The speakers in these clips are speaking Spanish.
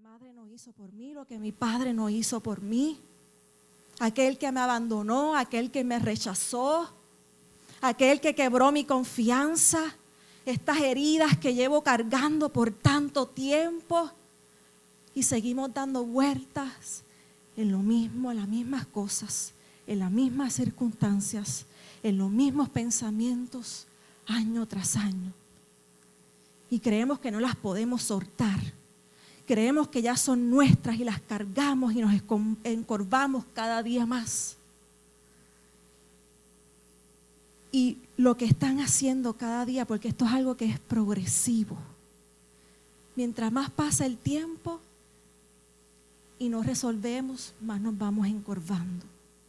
madre no hizo por mí, lo que mi padre no hizo por mí. Aquel que me abandonó, aquel que me rechazó, aquel que quebró mi confianza, estas heridas que llevo cargando por tanto tiempo y seguimos dando vueltas en lo mismo, en las mismas cosas, en las mismas circunstancias, en los mismos pensamientos, año tras año. Y creemos que no las podemos soltar. Creemos que ya son nuestras y las cargamos y nos encorvamos cada día más. Y lo que están haciendo cada día, porque esto es algo que es progresivo, mientras más pasa el tiempo y no resolvemos, más nos vamos encorvando.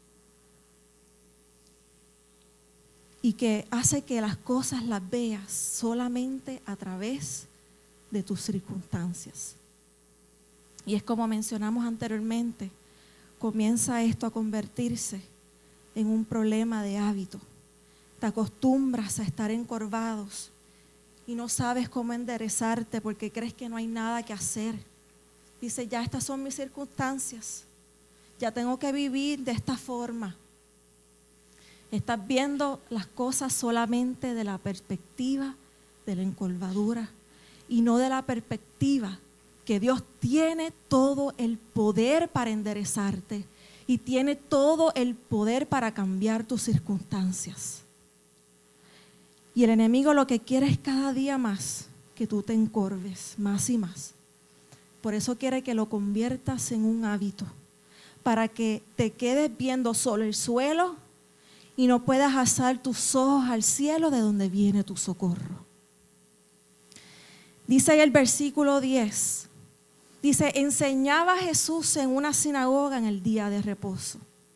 Y que hace que las cosas las veas solamente a través de tus circunstancias. Y es como mencionamos anteriormente, comienza esto a convertirse en un problema de hábito. Te acostumbras a estar encorvados y no sabes cómo enderezarte porque crees que no hay nada que hacer. Dice, ya estas son mis circunstancias, ya tengo que vivir de esta forma. Estás viendo las cosas solamente de la perspectiva de la encorvadura y no de la perspectiva que Dios tiene todo el poder para enderezarte y tiene todo el poder para cambiar tus circunstancias. Y el enemigo lo que quiere es cada día más que tú te encorves más y más. Por eso quiere que lo conviertas en un hábito, para que te quedes viendo solo el suelo y no puedas alzar tus ojos al cielo de donde viene tu socorro. Dice ahí el versículo 10, dice, enseñaba Jesús en una sinagoga en el día de reposo.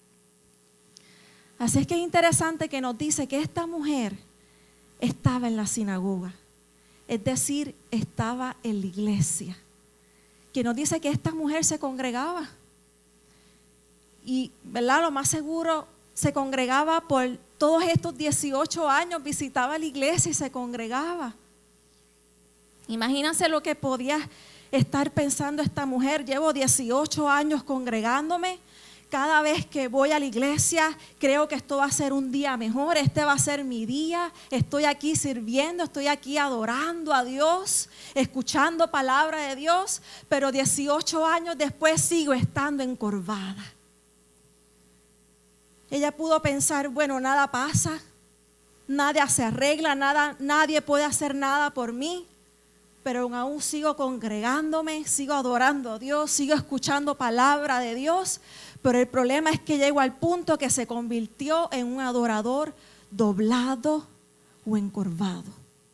Así es que es interesante que nos dice que esta mujer estaba en la sinagoga, es decir, estaba en la iglesia. Que nos dice que esta mujer se congregaba y, ¿verdad? Lo más seguro se congregaba por todos estos 18 años, visitaba la iglesia y se congregaba. Imagínense lo que podía estar pensando esta mujer. Llevo 18 años congregándome. Cada vez que voy a la iglesia, creo que esto va a ser un día mejor. Este va a ser mi día. Estoy aquí sirviendo, estoy aquí adorando a Dios, escuchando palabra de Dios. Pero 18 años después sigo estando encorvada. Ella pudo pensar, bueno, nada pasa, nada se arregla, nadie puede hacer nada por mí. Pero aún sigo congregándome, sigo adorando a Dios, sigo escuchando palabra de Dios. Pero el problema es que llegó al punto que se convirtió en un adorador doblado o encorvado.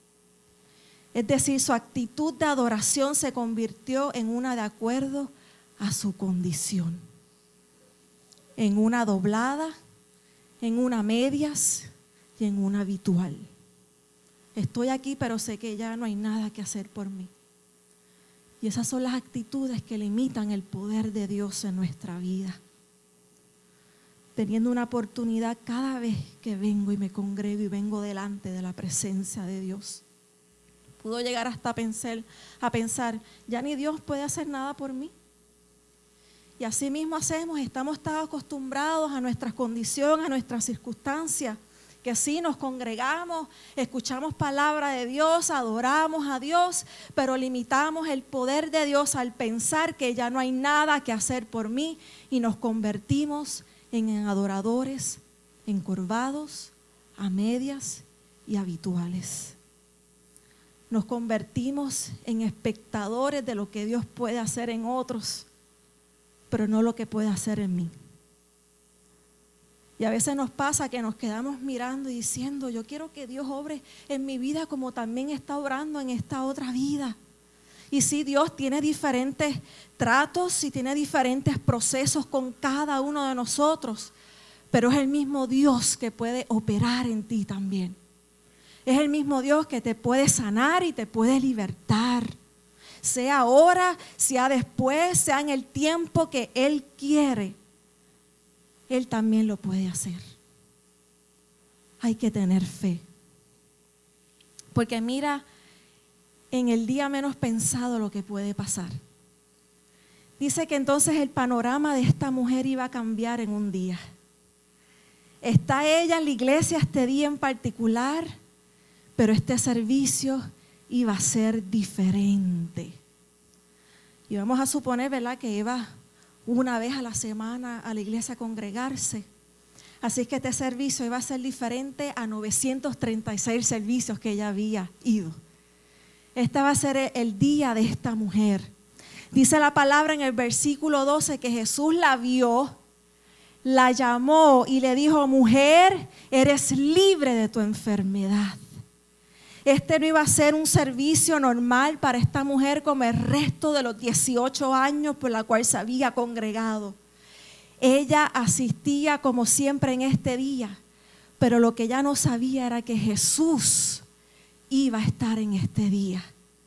Es decir, su actitud de adoración se convirtió en una de acuerdo a su condición. En una doblada, en una medias y en una habitual. Estoy aquí, pero sé que ya no hay nada que hacer por mí. Y esas son las actitudes que limitan el poder de Dios en nuestra vida. Teniendo una oportunidad cada vez que vengo y me congrego y vengo delante de la presencia de Dios. Pudo llegar hasta a pensar, ya ni Dios puede hacer nada por mí. Y así mismo estamos tan acostumbrados a nuestra condición, a nuestras circunstancias, que sí nos congregamos, escuchamos palabra de Dios, adoramos a Dios, pero limitamos el poder de Dios al pensar que ya no hay nada que hacer por mí y nos convertimos en adoradores encorvados, a medias y habituales. Nos convertimos en espectadores de lo que Dios puede hacer en otros, pero no lo que puede hacer en mí. Y a veces nos pasa que nos quedamos mirando y diciendo, yo quiero que Dios obre en mi vida como también está obrando en esta otra vida. Y sí, Dios tiene diferentes tratos y tiene diferentes procesos con cada uno de nosotros, pero es el mismo Dios que puede operar en ti también. Es el mismo Dios que te puede sanar y te puede libertar. Sea ahora, sea después, sea en el tiempo que Él quiere. Él también lo puede hacer. Hay que tener fe. Porque mira en el día menos pensado lo que puede pasar. Dice que entonces el panorama de esta mujer iba a cambiar en un día. Está ella en la iglesia este día en particular, pero este servicio iba a ser diferente. Y vamos a suponer, ¿verdad?, que iba una vez a la semana a la iglesia a congregarse. Así que este servicio iba a ser diferente a 936 servicios que ella había ido. Este va a ser el día de esta mujer. Dice la palabra en el versículo 12 que Jesús la vio, la llamó y le dijo: mujer, eres libre de tu enfermedad. Este no iba a ser un servicio normal para esta mujer como el resto de los 18 años por la cual se había congregado. Ella asistía como siempre en este día, pero lo que ella no sabía era que Jesús iba a estar en este día.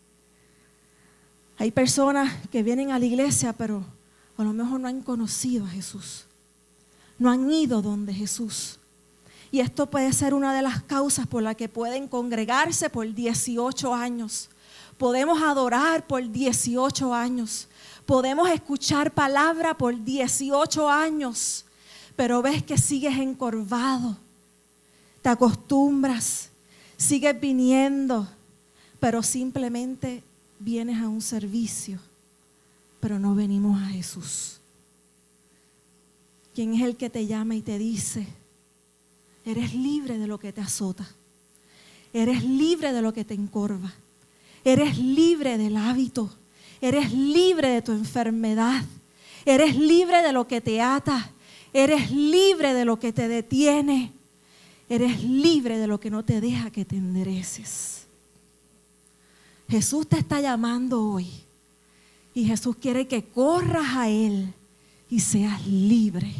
Hay personas que vienen a la iglesia, pero a lo mejor no han conocido a Jesús. No han ido donde Jesús. Y esto puede ser una de las causas por las que pueden congregarse por 18 años. Podemos adorar por 18 años. Podemos escuchar palabra por 18 años. Pero ves que sigues encorvado. Te acostumbras. Sigues viniendo. Pero simplemente vienes a un servicio. Pero no venimos a Jesús. ¿Quién es el que te llama y te dice: eres libre de lo que te azota? Eres libre de lo que te encorva. Eres libre del hábito. Eres libre de tu enfermedad. Eres libre de lo que te ata. Eres libre de lo que te detiene. Eres libre de lo que no te deja que te endereces. Jesús te está llamando hoy. Y Jesús quiere que corras a Él y seas libre.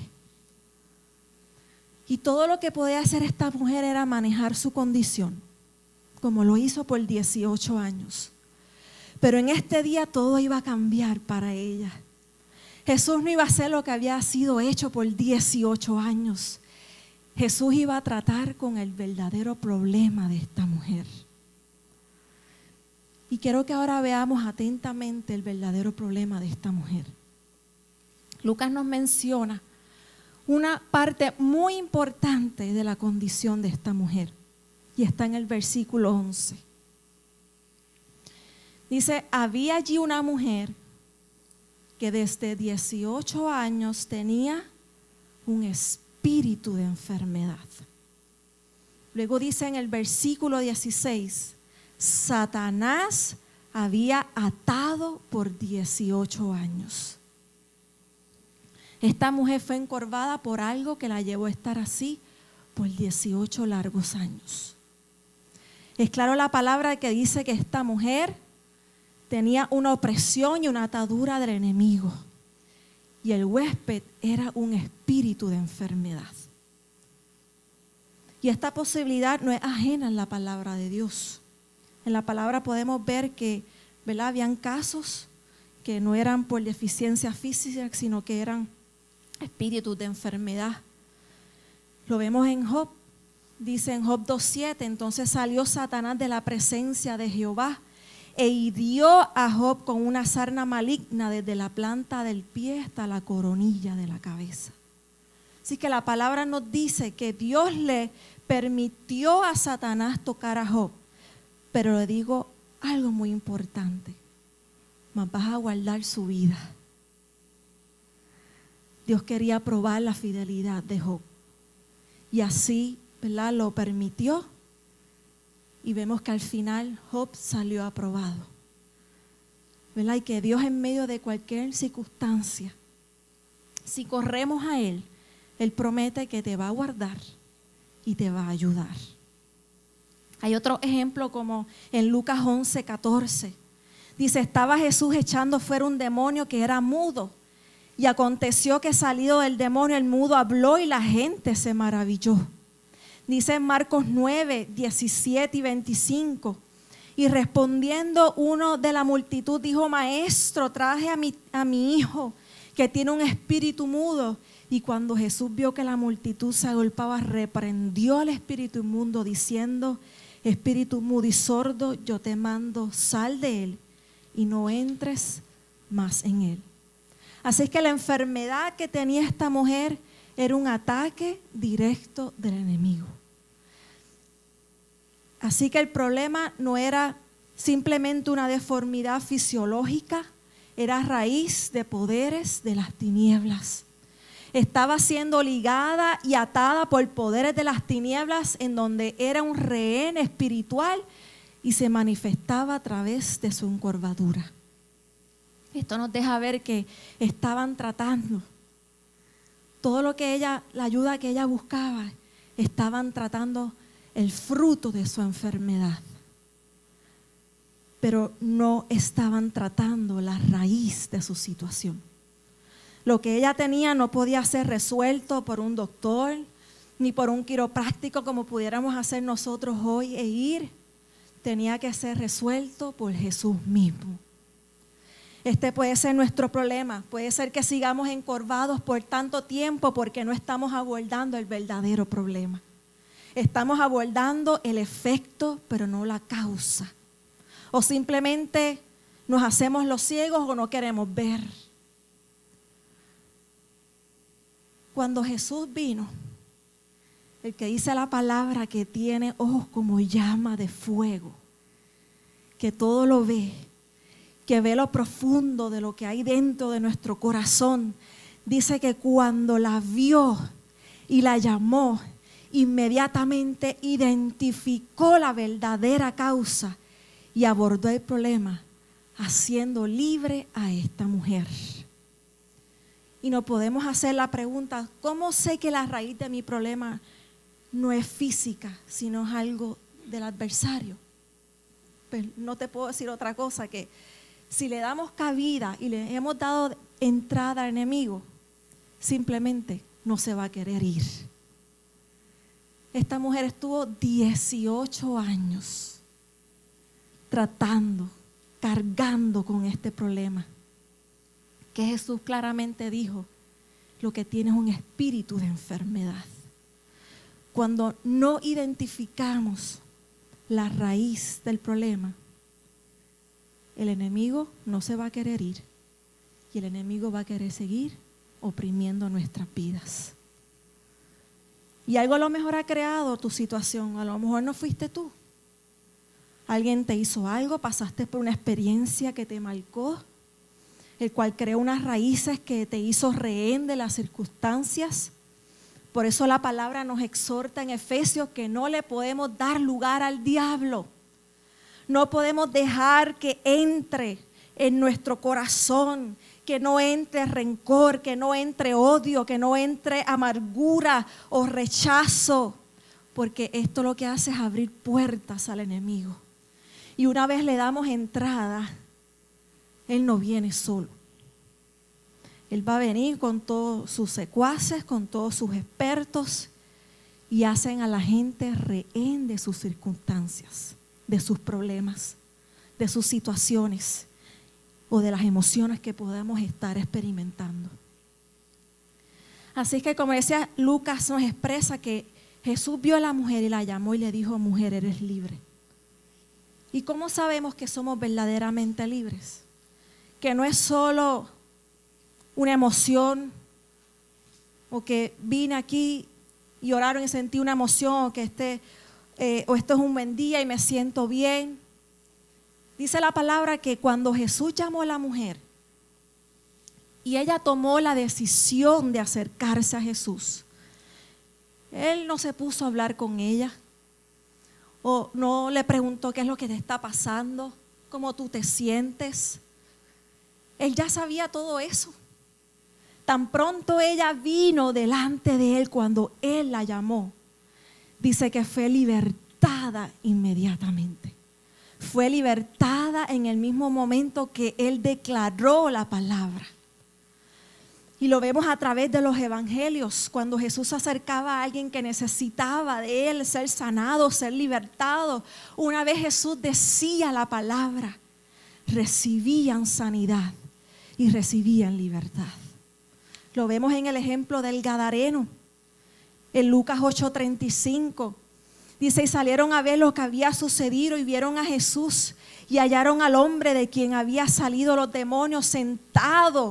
Y todo lo que podía hacer esta mujer era manejar su condición, como lo hizo por 18 años. Pero en este día todo iba a cambiar para ella. Jesús no iba a hacer lo que había sido hecho por 18 años. Jesús iba a tratar con el verdadero problema de esta mujer. Y quiero que ahora veamos atentamente el verdadero problema de esta mujer. Lucas nos menciona una parte muy importante de la condición de esta mujer. Y está en el versículo 11. Dice: había allí una mujer que desde 18 años tenía un espíritu de enfermedad. Luego dice en el versículo 16: Satanás había atado por 18 años. Esta mujer fue encorvada por algo que la llevó a estar así por 18 largos años. Es claro la palabra que dice que esta mujer tenía una opresión y una atadura del enemigo. Y el huésped era un espíritu de enfermedad. Y esta posibilidad no es ajena en la palabra de Dios. En la palabra podemos ver que, ¿verdad?, habían casos que no eran por deficiencia física, sino que eran espíritus de enfermedad. Lo vemos en Job. Dice en Job 2:7: entonces salió Satanás de la presencia de Jehová e hirió a Job con una sarna maligna desde la planta del pie hasta la coronilla de la cabeza. Así que la palabra nos dice que Dios le permitió a Satanás tocar a Job. Pero le digo algo muy importante: mas vas a guardar su vida. Dios quería probar la fidelidad de Job. Y así, ¿verdad?, lo permitió. Y vemos que al final Job salió aprobado. ¿Verdad? Y que Dios, en medio de cualquier circunstancia, si corremos a Él, Él promete que te va a guardar y te va a ayudar. Hay otro ejemplo como en Lucas 11:14. Dice: estaba Jesús echando fuera un demonio que era mudo. Y aconteció que salido del demonio el mudo habló y la gente se maravilló. Dice en Marcos 9:17 y 25. Y respondiendo uno de la multitud dijo: maestro, traje a mi hijo que tiene un espíritu mudo. Y cuando Jesús vio que la multitud se agolpaba, reprendió al espíritu inmundo diciendo: espíritu mudo y sordo, yo te mando, sal de él y no entres más en él. Así que la enfermedad que tenía esta mujer era un ataque directo del enemigo. Así que el problema no era simplemente una deformidad fisiológica, era raíz de poderes de las tinieblas. Estaba siendo ligada y atada por poderes de las tinieblas, en donde era un rehén espiritual y se manifestaba a través de su encorvadura. Esto nos deja ver que estaban tratando todo lo que la ayuda que ella buscaba, estaban tratando el fruto de su enfermedad, pero no estaban tratando la raíz de su situación. Lo que ella tenía no podía ser resuelto por un doctor, ni por un quiropráctico como pudiéramos hacer nosotros hoy e ir. Tenía que ser resuelto por Jesús mismo. Este puede ser nuestro problema. Puede ser que sigamos encorvados por tanto tiempo porque no estamos abordando el verdadero problema. Estamos abordando el efecto, pero no la causa. O simplemente nos hacemos los ciegos o no queremos ver. Cuando Jesús vino, el que dice la palabra que tiene ojos como llama de fuego, que todo lo ve, que ve lo profundo de lo que hay dentro de nuestro corazón, dice que cuando la vio y la llamó, inmediatamente identificó la verdadera causa y abordó el problema, haciendo libre a esta mujer. Y nos podemos hacer la pregunta, ¿cómo sé que la raíz de mi problema no es física, sino es algo del adversario? Pues no te puedo decir otra cosa que si le damos cabida y le hemos dado entrada al enemigo, simplemente no se va a querer ir. Esta mujer estuvo 18 años tratando, cargando con este problema, que Jesús claramente dijo, lo que tiene es un espíritu de enfermedad. Cuando no identificamos la raíz del problema, el enemigo no se va a querer ir y el enemigo va a querer seguir oprimiendo nuestras vidas. Y algo a lo mejor ha creado tu situación, a lo mejor no fuiste tú. Alguien te hizo algo, pasaste por una experiencia que te marcó, el cual creó unas raíces que te hizo rehén de las circunstancias. Por eso la palabra nos exhorta en Efesios que no le podemos dar lugar al diablo. No podemos dejar que entre en nuestro corazón, que no entre rencor, que no entre odio, que no entre amargura o rechazo, porque esto lo que hace es abrir puertas al enemigo. Y una vez le damos entrada, él no viene solo. Él va a venir con todos sus secuaces, con todos sus expertos, y hacen a la gente rehén de sus circunstancias, de sus problemas, de sus situaciones o de las emociones que podamos estar experimentando. Así que, como decía, Lucas nos expresa que Jesús vio a la mujer y la llamó y le dijo, mujer, eres libre. ¿Y cómo sabemos que somos verdaderamente libres? Que no es solo una emoción o que vine aquí y oraron y sentí una emoción o que esto es un buen día y me siento bien. Dice la palabra que cuando Jesús llamó a la mujer y ella tomó la decisión de acercarse a Jesús, Él no se puso a hablar con ella o no le preguntó qué es lo que te está pasando, cómo tú te sientes. Él ya sabía todo eso. Tan pronto ella vino delante de Él cuando Él la llamó, dice que fue libertada inmediatamente. Fue libertada en el mismo momento que Él declaró la palabra. Y lo vemos a través de los evangelios, cuando Jesús se acercaba a alguien que necesitaba de Él ser sanado, ser libertado. Una vez Jesús decía la palabra, recibían sanidad y recibían libertad. Lo vemos en el ejemplo del Gadareno, en Lucas 8:35. Dice, y salieron a ver lo que había sucedido y vieron a Jesús y hallaron al hombre de quien había salido los demonios sentado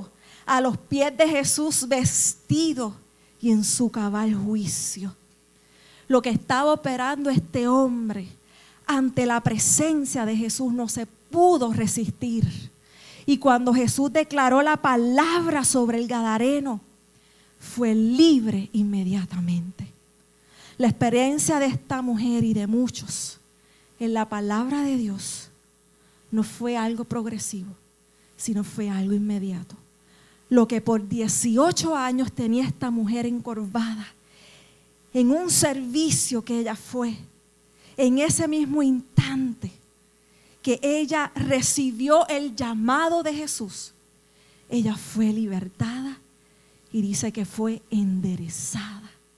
a los pies de Jesús vestido y en su cabal juicio. Lo que estaba operando este hombre ante la presencia de Jesús no se pudo resistir. Y cuando Jesús declaró la palabra sobre el gadareno, fue libre inmediatamente. La experiencia de esta mujer y de muchos en la palabra de Dios no fue algo progresivo, sino fue algo inmediato. Lo que por 18 años tenía esta mujer encorvada, en un servicio que ella fue, en ese mismo instante que ella recibió el llamado de Jesús, ella fue libertada y dice que fue enderezada.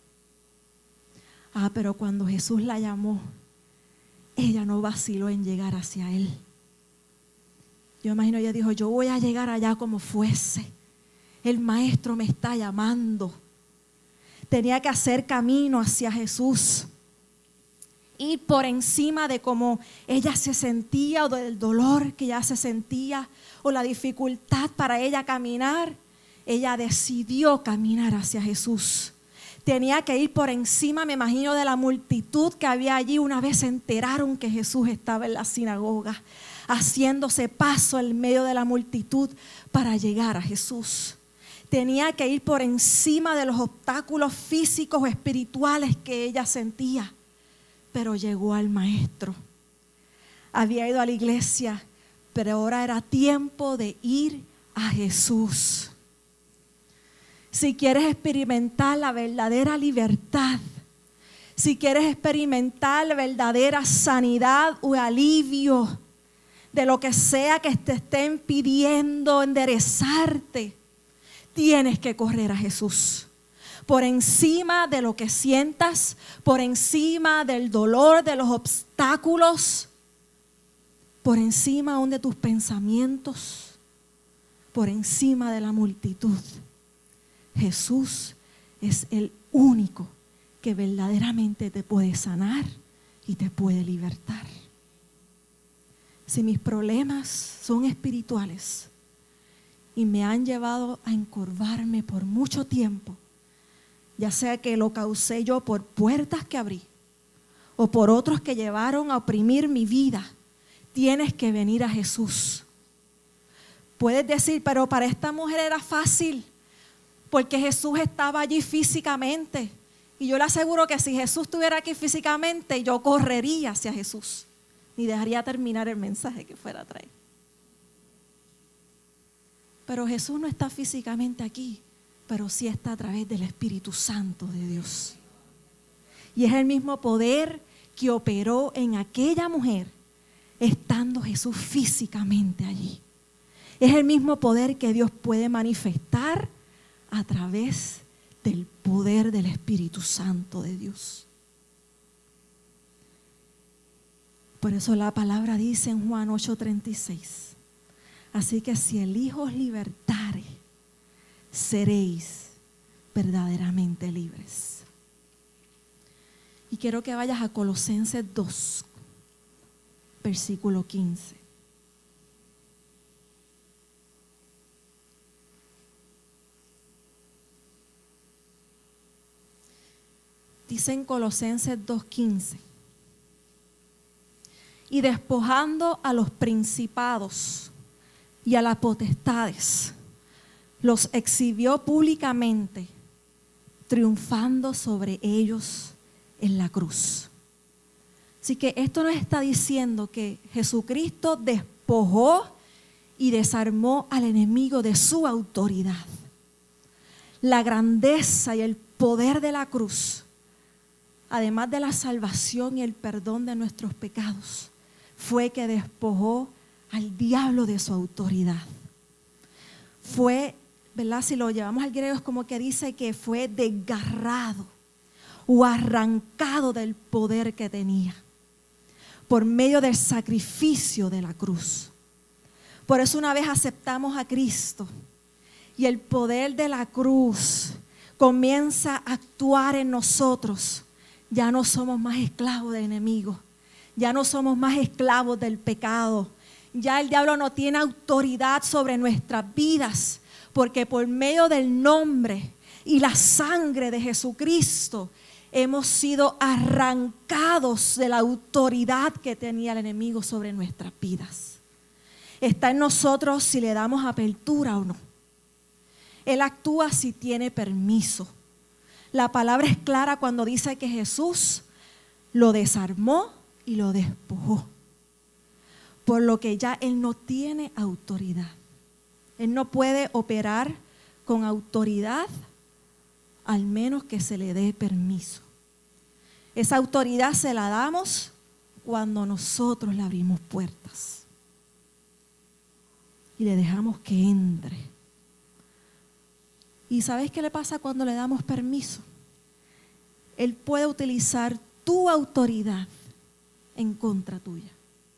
Pero cuando Jesús la llamó, ella no vaciló en llegar hacia Él. Yo imagino, ella dijo, yo voy a llegar allá como fuese. El Maestro me está llamando. Tenía que hacer camino hacia Jesús. Ir por encima de cómo ella se sentía o del dolor que ella se sentía o la dificultad para ella caminar. Ella decidió caminar hacia Jesús. Tenía que ir por encima, me imagino, de la multitud que había allí. Una vez se enteraron que Jesús estaba en la sinagoga, haciéndose paso en medio de la multitud para llegar a Jesús. Tenía que ir por encima de los obstáculos físicos o espirituales que ella sentía. Pero llegó al Maestro. Había ido a la iglesia, pero ahora era tiempo de ir a Jesús. Si quieres experimentar la verdadera libertad, si quieres experimentar la verdadera sanidad o alivio de lo que sea que te estén pidiendo enderezarte, tienes que correr a Jesús. Por encima de lo que sientas, por encima del dolor, de los obstáculos, por encima aún de tus pensamientos, por encima de la multitud. Jesús es el único que verdaderamente te puede sanar y te puede libertar. Si mis problemas son espirituales y me han llevado a encorvarme por mucho tiempo, ya sea que lo causé yo por puertas que abrí o por otros que llevaron a oprimir mi vida, tienes que venir a Jesús. Puedes decir, pero para esta mujer era fácil, porque Jesús estaba allí físicamente. Y yo le aseguro que si Jesús estuviera aquí físicamente, yo correría hacia Jesús. Ni dejaría terminar el mensaje que fuera a traer. Pero Jesús no está físicamente aquí, pero sí está a través del Espíritu Santo de Dios. Y es el mismo poder que operó en aquella mujer, estando Jesús físicamente allí. Es el mismo poder que Dios puede manifestar a través del poder del Espíritu Santo de Dios. Por eso la palabra dice en Juan 8:36, así que si el Hijo os libertare, seréis verdaderamente libres. Y quiero que vayas a Colosenses 2, versículo 15. Dice en Colosenses 2:15, y despojando a los principados y a las potestades, los exhibió públicamente, triunfando sobre ellos en la cruz. Así que esto nos está diciendo que Jesucristo despojó y desarmó al enemigo de su autoridad. La grandeza y el poder de la cruz, además de la salvación y el perdón de nuestros pecados, fue que despojó al diablo de su autoridad. Fue, ¿verdad? Si lo llevamos al griego es como que dice que fue desgarrado o arrancado del poder que tenía por medio del sacrificio de la cruz. Por eso una vez aceptamos a Cristo y el poder de la cruz comienza a actuar en nosotros, ya no somos más esclavos del enemigo, ya no somos más esclavos del pecado, ya el diablo no tiene autoridad sobre nuestras vidas, porque por medio del nombre y la sangre de Jesucristo hemos sido arrancados de la autoridad que tenía el enemigo sobre nuestras vidas. Está en nosotros si le damos apertura o no. Él actúa si tiene permiso. La palabra es clara cuando dice que Jesús lo desarmó y lo despojó. Por lo que ya Él no tiene autoridad. Él no puede operar con autoridad al menos que se le dé permiso. Esa autoridad se la damos cuando nosotros le abrimos puertas y le dejamos que entre. ¿Y sabes qué le pasa cuando le damos permiso? Él puede utilizar tu autoridad en contra tuya.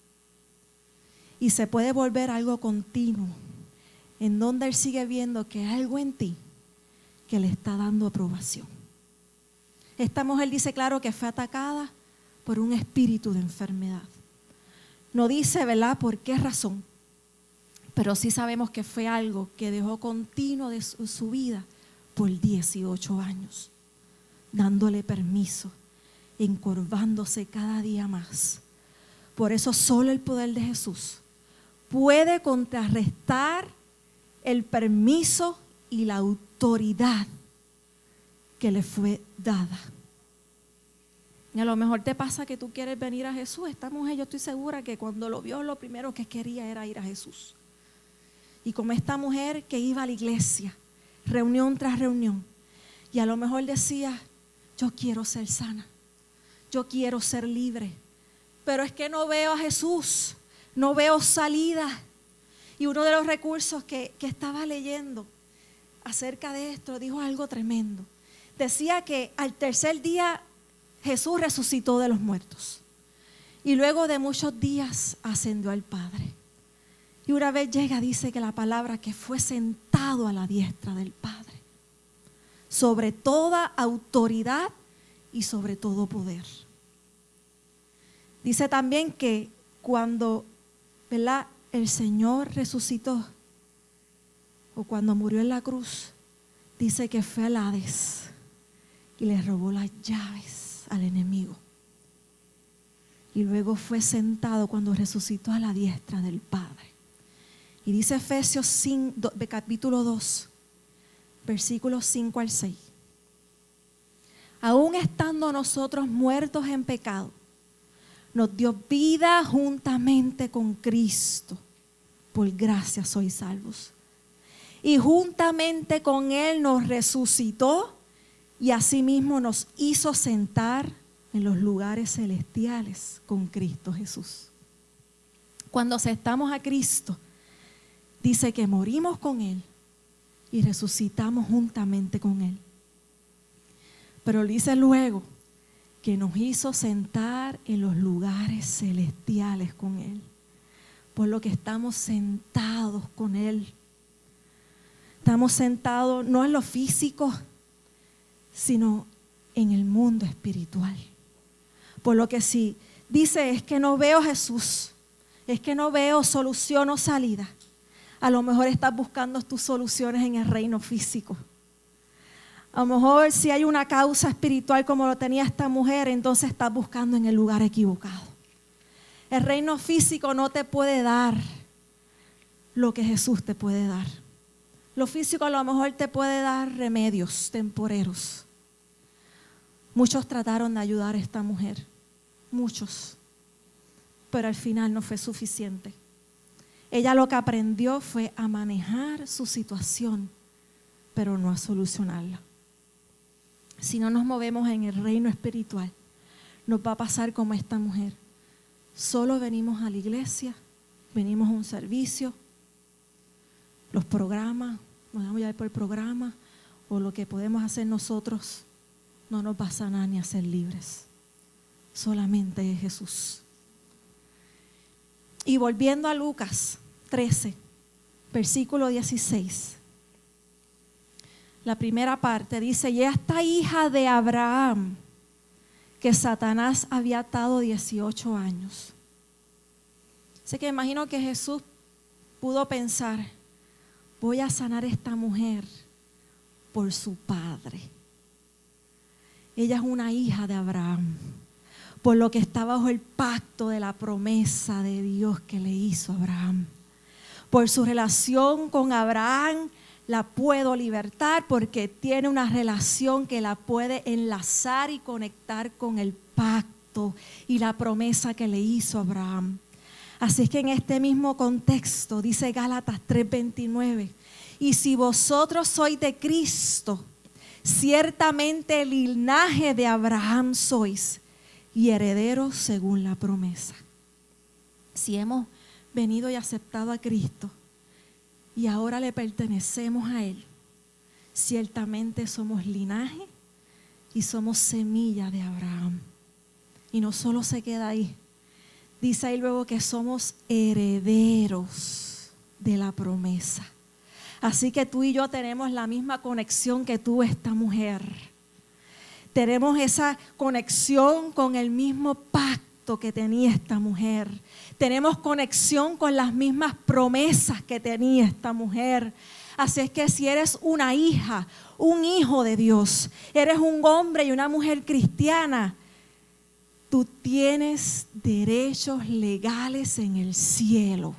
Y se puede volver algo continuo, en donde Él sigue viendo que hay algo en ti que le está dando aprobación. Esta mujer dice claro que fue atacada por un espíritu de enfermedad. No dice, ¿verdad?, por qué razón, pero sí sabemos que fue algo que dejó continuo de su vida por 18 años, dándole permiso, encorvándose cada día más. Por eso solo el poder de Jesús puede contrarrestar el permiso y la autoridad que le fue dada. Y a lo mejor te pasa que tú quieres venir a Jesús. Esta mujer, yo estoy segura que cuando lo vio, lo primero que quería era ir a Jesús. Y como esta mujer que iba a la iglesia, reunión tras reunión, y a lo mejor decía, yo quiero ser sana, yo quiero ser libre, pero es que no veo a Jesús, no veo salida. Y uno de los recursos que estaba leyendo acerca de esto dijo algo tremendo. Decía que al tercer día Jesús resucitó de los muertos y luego de muchos días ascendió al Padre. Y una vez llega, dice que la palabra que fue sentado a la diestra del Padre, sobre toda autoridad y sobre todo poder. Dice también que cuando, ¿verdad?, el Señor resucitó, o cuando murió en la cruz, dice que fue al Hades y le robó las llaves al enemigo. Y luego fue sentado cuando resucitó a la diestra del Padre. Y dice Efesios 5, capítulo 2, versículos 5 al 6. Aún estando nosotros muertos en pecado, nos dio vida juntamente con Cristo. Por gracia sois salvos. Y juntamente con Él nos resucitó y asimismo nos hizo sentar en los lugares celestiales con Cristo Jesús. Cuando aceptamos a Cristo, dice que morimos con Él y resucitamos juntamente con Él. Pero dice luego que nos hizo sentar en los lugares celestiales con Él. Por lo que estamos sentados con Él. Estamos sentados no en lo físico, sino en el mundo espiritual. Por lo que si dice es que no veo a Jesús, es que no veo solución o salida, a lo mejor estás buscando tus soluciones en el reino físico. A lo mejor si hay una causa espiritual como lo tenía esta mujer, entonces estás buscando en el lugar equivocado. El reino físico no te puede dar lo que Jesús te puede dar. Lo físico a lo mejor te puede dar remedios temporeros. Muchos trataron de ayudar a esta mujer, muchos, pero al final no fue suficiente. Ella lo que aprendió fue a manejar su situación, pero no a solucionarla. Si no nos movemos en el reino espiritual, nos va a pasar como esta mujer. Solo venimos a la iglesia, venimos a un servicio, los programas, nos vamos a llevar por el programa, o lo que podemos hacer nosotros no nos va a sanar ni a ser libres. Solamente es Jesús. Y volviendo a Lucas 13, versículo 16. La primera parte dice, y esta hija de Abraham, que Satanás había atado 18 años. Así que imagino que Jesús pudo pensar, voy a sanar a esta mujer por su padre. Ella es una hija de Abraham, por lo que está bajo el pacto de la promesa de Dios que le hizo a Abraham. Por su relación con Abraham la puedo libertar porque tiene una relación que la puede enlazar y conectar con el pacto y la promesa que le hizo a Abraham. Así es que en este mismo contexto dice Gálatas 3:29, y si vosotros sois de Cristo, ciertamente el linaje de Abraham sois y herederos según la promesa. Si hemos venido y aceptado a Cristo y ahora le pertenecemos a Él, ciertamente somos linaje y somos semilla de Abraham. Y no solo se queda ahí, dice ahí luego que somos herederos de la promesa. Así que tú y yo tenemos la misma conexión que tuvo esta mujer. Tenemos esa conexión con el mismo pacto que tenía esta mujer. Tenemos conexión con las mismas promesas que tenía esta mujer. Así es que si eres una hija, un hijo de Dios, eres un hombre y una mujer cristiana, tú tienes derechos legales en el cielo.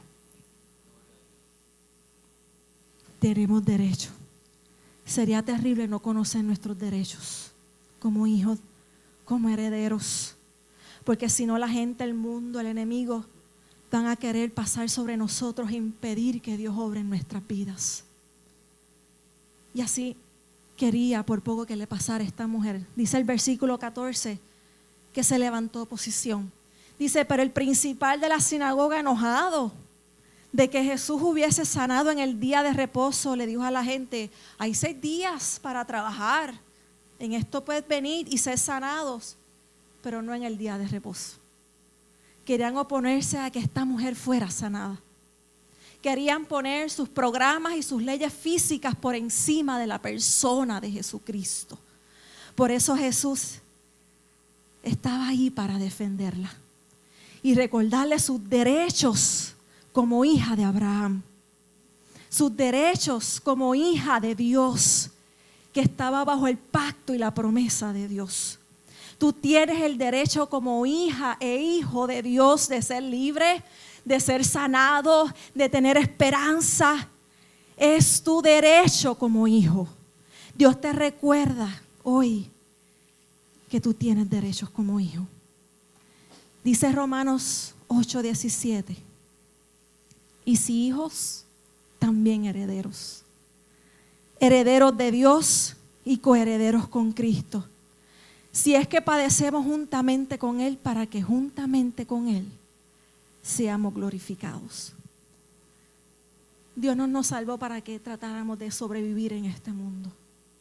Tenemos derechos. Sería terrible no conocer nuestros derechos como hijos, como herederos. Porque si no, la gente, el mundo, el enemigo van a querer pasar sobre nosotros e impedir que Dios obre en nuestras vidas. Y así quería por poco que le pasara a esta mujer. Dice el versículo 14 que se levantó oposición. Dice, pero el principal de la sinagoga, enojado de que Jesús hubiese sanado en el día de reposo, le dijo a la gente, hay 6 días para trabajar, en esto puedes venir y ser sanados, pero no en el día de reposo. Querían oponerse a que esta mujer fuera sanada. Querían poner sus programas y sus leyes físicas por encima de la persona de Jesucristo. Por eso Jesús estaba ahí para defenderla y recordarle sus derechos como hija de Abraham, sus derechos como hija de Dios, que estaba bajo el pacto y la promesa de Dios. Tú tienes el derecho como hija e hijo de Dios de ser libre, de ser sanado, de tener esperanza. Es tu derecho como hijo. Dios te recuerda hoy que tú tienes derechos como hijo. Dice Romanos 8:17. Y si hijos, también herederos. Herederos de Dios y coherederos con Cristo. Si es que padecemos juntamente con Él, para que juntamente con Él seamos glorificados. Dios no nos salvó para que tratáramos de sobrevivir en este mundo.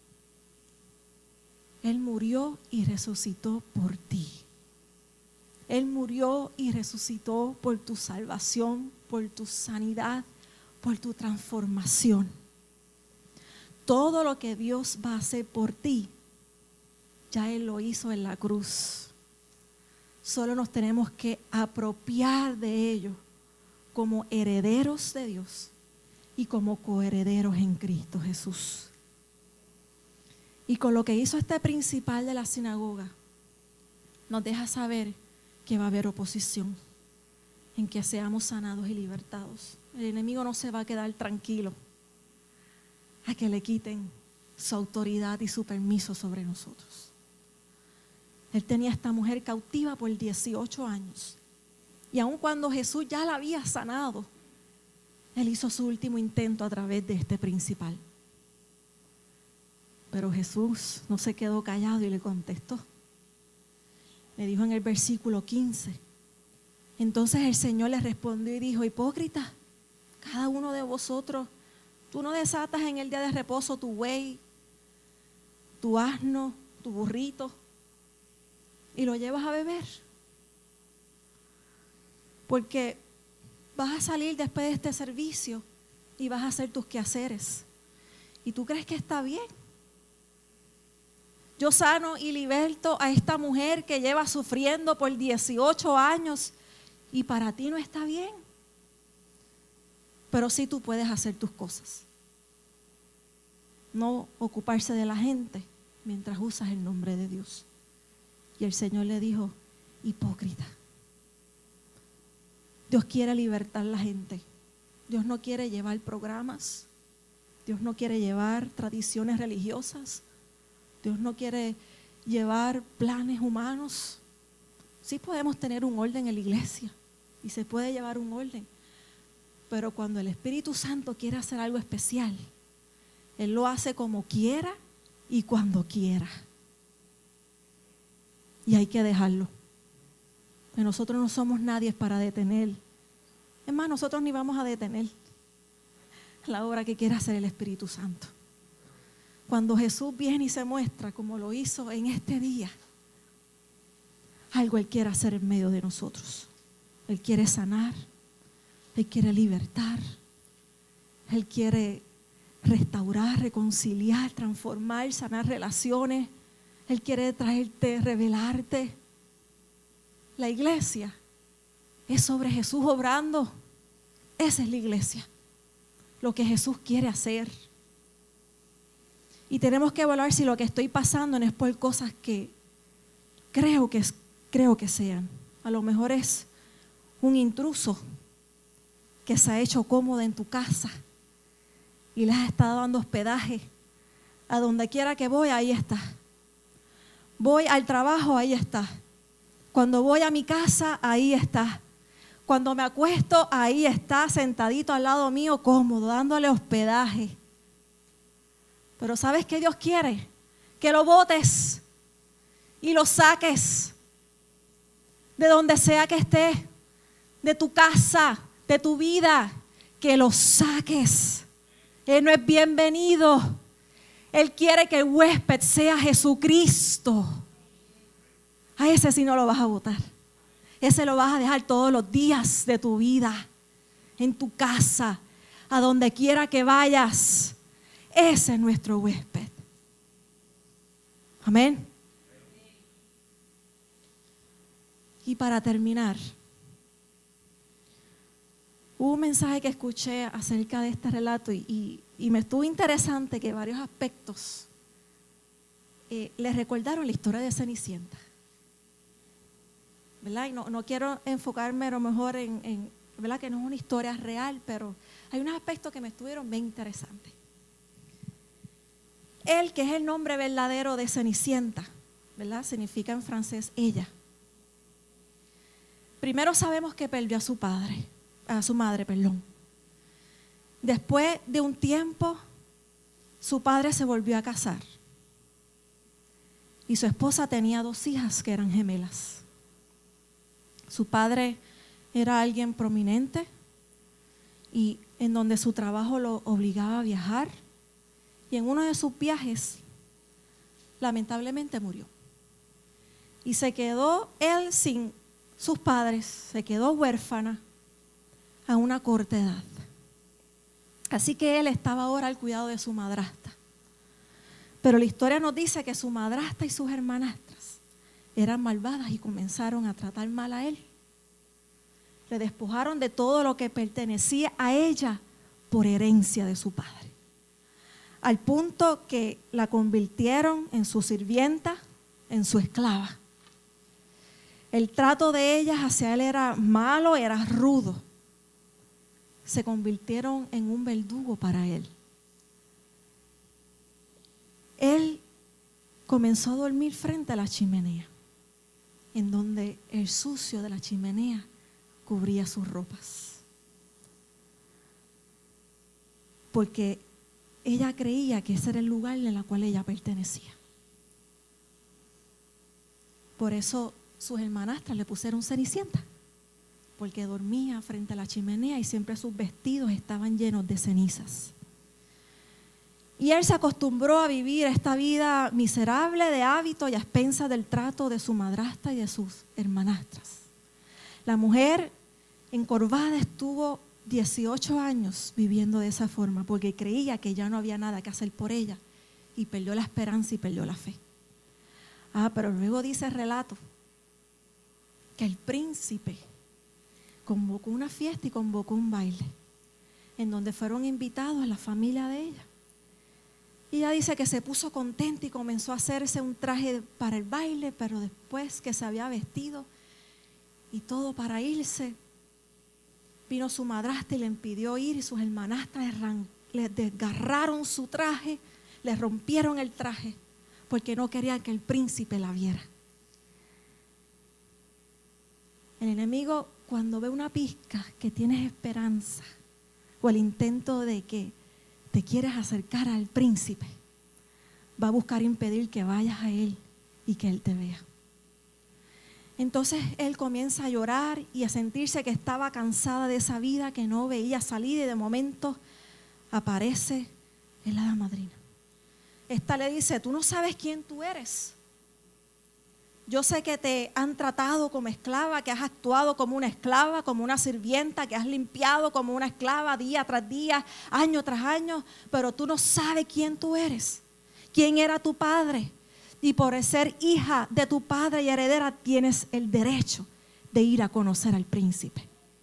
Él murió y resucitó por ti. Él murió y resucitó por tu salvación, por tu sanidad, por tu transformación. Todo lo que Dios va a hacer por ti, ya Él lo hizo en la cruz. Solo nos tenemos que apropiar de ello como herederos de Dios y como coherederos en Cristo Jesús. Y con lo que hizo este principal de la sinagoga, nos deja saber que va a haber oposición en que seamos sanados y libertados. El enemigo no se va a quedar tranquilo a que le quiten su autoridad y su permiso sobre nosotros. Él tenía a esta mujer cautiva por 18 años. Y aun cuando Jesús ya la había sanado, Él hizo su último intento a través de este principal. Pero Jesús no se quedó callado y le contestó. Le dijo en el versículo 15. Entonces el Señor le respondió y dijo, hipócrita, cada uno de vosotros, tú no desatas en el día de reposo tu buey, tu asno, tu burrito, y lo llevas a beber. Porque vas a salir después de este servicio y vas a hacer tus quehaceres. ¿Y tú crees que está bien? Yo sano y liberto a esta mujer que lleva sufriendo por 18 años y para ti no está bien. Pero sí tú puedes hacer tus cosas. no ocuparse de la gente mientras usas el nombre de Dios. Y el Señor le dijo, hipócrita. Dios quiere libertar a la gente. Dios no quiere llevar programas. Dios no quiere llevar tradiciones religiosas. Dios no quiere llevar planes humanos. Sí podemos tener un orden en la iglesia y se puede llevar un orden. Pero cuando el Espíritu Santo quiere hacer algo especial, Él lo hace como quiera y cuando quiera. Y hay que dejarlo. Que nosotros no somos nadie para detener. Es más, nosotros ni vamos a detener la obra que quiere hacer el Espíritu Santo. Cuando Jesús viene y se muestra como lo hizo en este día, algo Él quiere hacer en medio de nosotros. Él quiere sanar, Él quiere libertar, Él quiere restaurar, reconciliar, transformar, sanar relaciones. Él quiere traerte, revelarte. La iglesia es sobre Jesús obrando. Esa es la iglesia. Lo que Jesús quiere hacer. Y tenemos que evaluar si lo que estoy pasando no es por cosas que creo que sean. A lo mejor es un intruso que se ha hecho cómodo en tu casa y les has estado dando hospedaje. A donde quiera que voy, ahí está. Voy al trabajo, ahí está. Cuando voy a mi casa, ahí está. Cuando me acuesto, ahí está, sentadito al lado mío, cómodo, dándole hospedaje. Pero ¿sabes qué Dios quiere? Que lo botes y lo saques de donde sea que estés, de tu casa, de tu vida, que lo saques. Él no es bienvenido. Él quiere que el huésped sea Jesucristo. A ese sí no lo vas a botar. Ese lo vas a dejar todos los días de tu vida, en tu casa, a donde quiera que vayas. Ese es nuestro huésped. Amén. Y para terminar, hubo un mensaje que escuché acerca de este relato y me estuvo interesante que varios aspectos les recordaron la historia de Cenicienta. ¿Verdad? Y no quiero enfocarme a lo mejor en ¿verdad? Que no es una historia real, pero hay unos aspectos que me estuvieron bien interesantes. Él, que es el nombre verdadero de Cenicienta, ¿verdad? Significa en francés ella. Primero sabemos que perdió a su madre. Después de un tiempo, su padre se volvió a casar. Y su esposa tenía 2 hijas que eran gemelas. Su padre era alguien prominente y en donde su trabajo lo obligaba a viajar. Y en uno de sus viajes, lamentablemente murió. Y se quedó él sin sus padres, se quedó huérfana a una corta edad. Así que él estaba ahora al cuidado de su madrastra. Pero la historia nos dice que su madrastra y sus hermanastras eran malvadas y comenzaron a tratar mal a él. Le despojaron de todo lo que pertenecía a ella por herencia de su padre. Al punto que la convirtieron en su sirvienta, en su esclava. El trato de ellas hacia él era malo, era rudo. Se convirtieron en un verdugo para él. Él comenzó a dormir frente a la chimenea, en donde el sucio de la chimenea cubría sus ropas. Porque ella creía que ese era el lugar en el cual ella pertenecía. Por eso sus hermanastras le pusieron Cenicienta, porque dormía frente a la chimenea y siempre sus vestidos estaban llenos de cenizas. Y él se acostumbró a vivir esta vida miserable de hábito y a expensas del trato de su madrastra y de sus hermanastras. La mujer encorvada estuvo 18 años viviendo de esa forma porque creía que ya no había nada que hacer por ella y perdió la esperanza y perdió la fe. Pero luego dice el relato que el príncipe convocó una fiesta y convocó un baile en donde fueron invitados a la familia de ella. Y ella dice que se puso contenta y comenzó a hacerse un traje para el baile, pero después que se había vestido y todo para irse, vino su madrastra y le impidió ir, y sus hermanastras le desgarraron su traje, le rompieron el traje, porque no querían que el príncipe la viera. El enemigo, cuando ve una pizca que tienes esperanza o el intento de que te quieres acercar al príncipe, va a buscar impedir que vayas a él y que él te vea. Entonces él comienza a llorar y a sentirse que estaba cansada de esa vida, que no veía salida, y de momento aparece el hada madrina. Esta le dice: tú no sabes quién tú eres. Yo sé que te han tratado como esclava, que has actuado como una esclava, como una sirvienta, que has limpiado como una esclava día tras día, año tras año, pero tú no sabes quién tú eres, quién era tu padre. Y por ser hija de tu padre y heredera, tienes el derecho de ir a conocer al príncipe.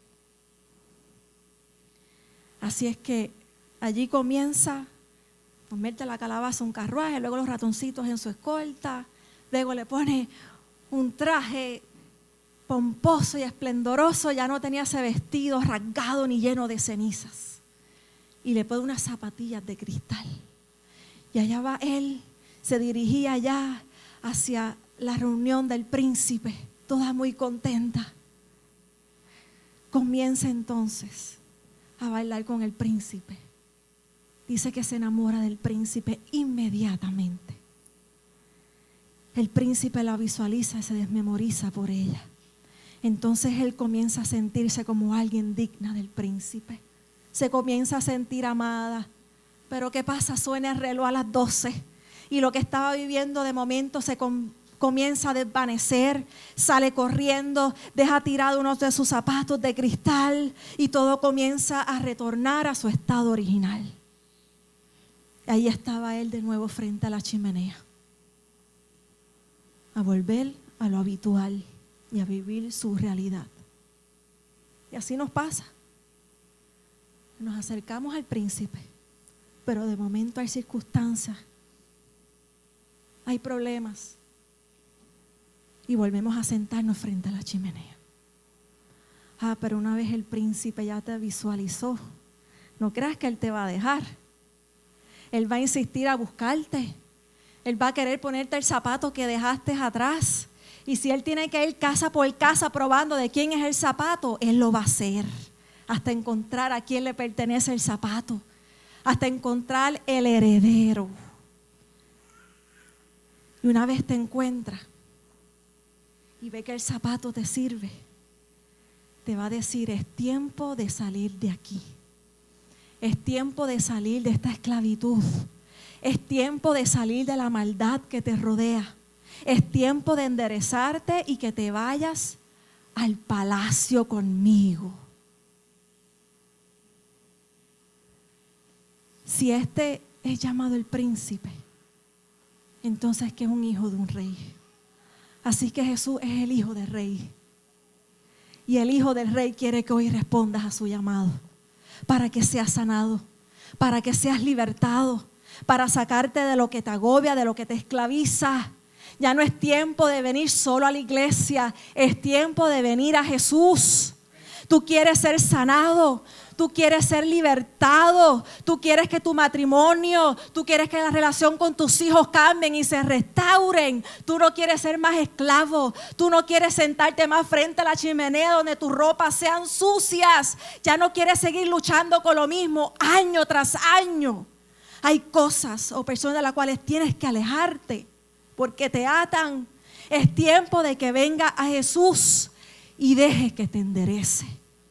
Así es que allí comienza, convierte la calabaza en un carruaje, luego los ratoncitos en su escolta, luego le pone un traje pomposo y esplendoroso, ya no tenía ese vestido rasgado ni lleno de cenizas, y le pone unas zapatillas de cristal. Y allá va él, se dirigía ya hacia la reunión del príncipe, toda muy contenta. Comienza entonces a bailar con el príncipe. Dice que se enamora del príncipe inmediatamente. El príncipe la visualiza y se desmemoriza por ella. Entonces él comienza a sentirse como alguien digna del príncipe. Se comienza a sentir amada. Pero ¿qué pasa? Suena el reloj a las 12 y lo que estaba viviendo de momento se comienza a desvanecer. Sale corriendo, deja tirado uno de sus zapatos de cristal y todo comienza a retornar a su estado original. Ahí estaba él de nuevo frente a la chimenea, a volver a lo habitual y a vivir su realidad. Y así nos pasa. Nos acercamos al príncipe, pero de momento hay circunstancias, hay problemas, y volvemos a sentarnos frente a la chimenea. Pero una vez el príncipe ya te visualizó, no creas que él te va a dejar. Él va a insistir a buscarte. Él va a querer ponerte el zapato que dejaste atrás. Y si él tiene que ir casa por casa probando de quién es el zapato, él lo va a hacer hasta encontrar a quién le pertenece el zapato, hasta encontrar el heredero. Y una vez te encuentra y ve que el zapato te sirve, te va a decir: es tiempo de salir de aquí. Es tiempo de salir de esta esclavitud. Es tiempo de salir de la maldad que te rodea. Es tiempo de enderezarte y que te vayas al palacio conmigo. Si este es llamado el príncipe, entonces que es un hijo de un rey. Así que Jesús es el hijo del rey. Y el hijo del rey quiere que hoy respondas a su llamado, para que seas sanado, para que seas libertado, para sacarte de lo que te agobia, de lo que te esclaviza. Ya no es tiempo de venir solo a la iglesia, es tiempo de venir a Jesús. Tú quieres ser sanado, tú quieres ser libertado, tú quieres que tu matrimonio, tú quieres que la relación con tus hijos cambien y se restauren. Tú no quieres ser más esclavo, tú no quieres sentarte más frente a la chimenea donde tus ropas sean sucias. Ya no quieres seguir luchando con lo mismo año tras año. Hay cosas o personas de las cuales tienes que alejarte porque te atan. Es tiempo de que venga a Jesús y dejes que te enderece.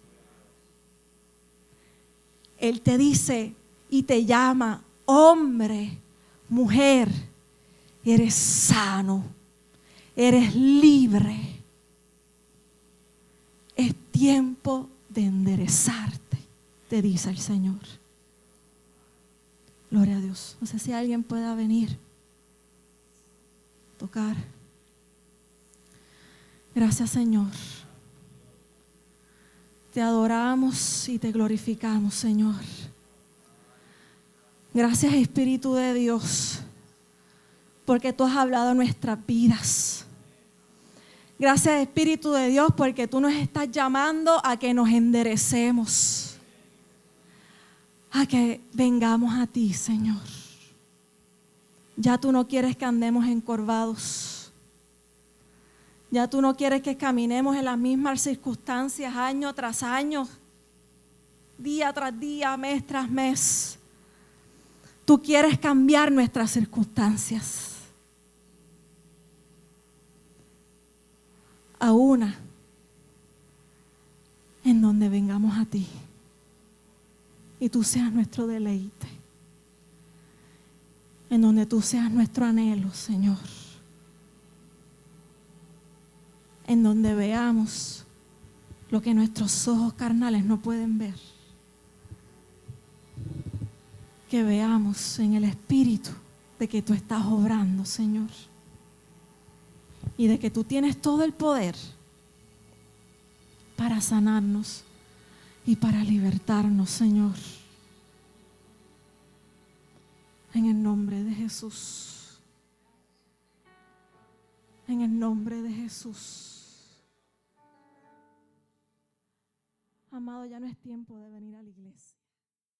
Él te dice y te llama: hombre, mujer, eres sano, eres libre. Es tiempo de enderezarte, te dice el Señor. Gloria a Dios. No sé si alguien pueda venir, tocar. Gracias, Señor. Te adoramos y te glorificamos, Señor. Gracias, Espíritu de Dios, porque tú has hablado en nuestras vidas. Gracias, Espíritu de Dios, porque tú nos estás llamando a que nos enderecemos, a que vengamos a ti, Señor. Ya tú no quieres que andemos encorvados. Ya tú no quieres que caminemos en las mismas circunstancias año tras año, día tras día, mes tras mes. Tú quieres cambiar nuestras circunstancias a una en donde vengamos a ti y tú seas nuestro deleite, en donde tú seas nuestro anhelo, Señor, en donde veamos lo que nuestros ojos carnales no pueden ver, que veamos en el Espíritu de que tú estás obrando, Señor, y de que tú tienes todo el poder para sanarnos y para libertarnos, Señor. En el nombre de Jesús. En el nombre de Jesús. Amado, ya no es tiempo de venir a la iglesia.